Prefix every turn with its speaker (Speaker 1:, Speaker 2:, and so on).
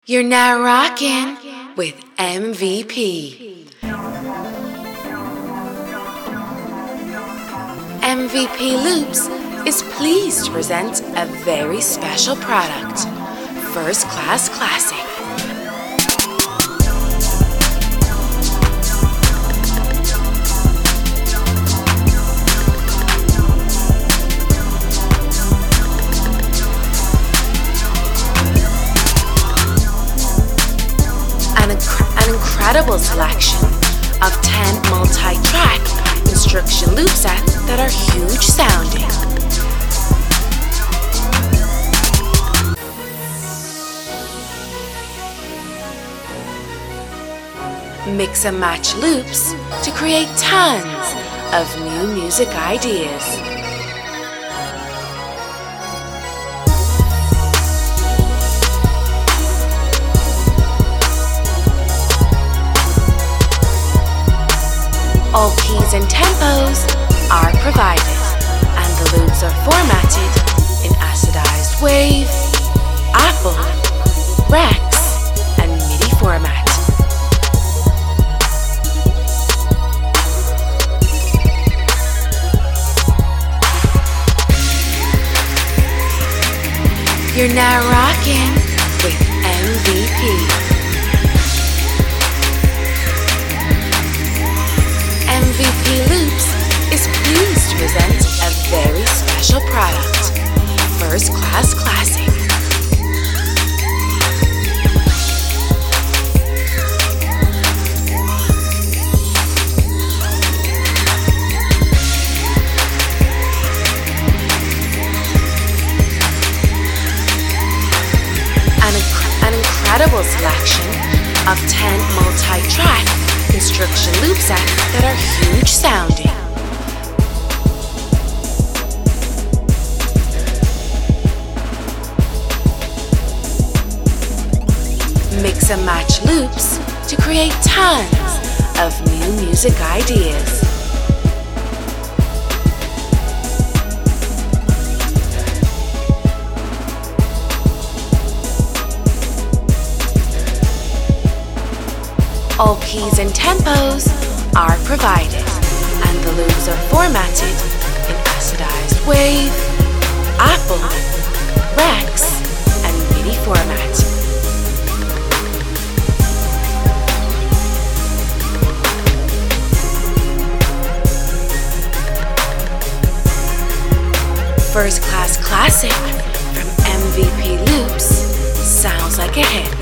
Speaker 1: You're now rocking with MVP. MVP Loops is pleased to present a very special product, First Class Classic. An incredible selection of 10 multi-track instruction loop sets that are huge sounding. Mix and match loops to create tons of new music ideas. All keys and tempos are provided, and the loops are formatted in acidized wave, Apple, Rex, and MIDI format. You're now rocking with MVP. MVP Loops is pleased to present a very special product, First Class Classic. An incredible selection of 10 multi-track instruction loop sets that are huge sounding. Mix and match loops to create tons of new music ideas. All keys and tempos are provided, and the loops are formatted in acidized wave, Apple, Rex, and MIDI format. First Class Classic from MVP Loops sounds like a hit.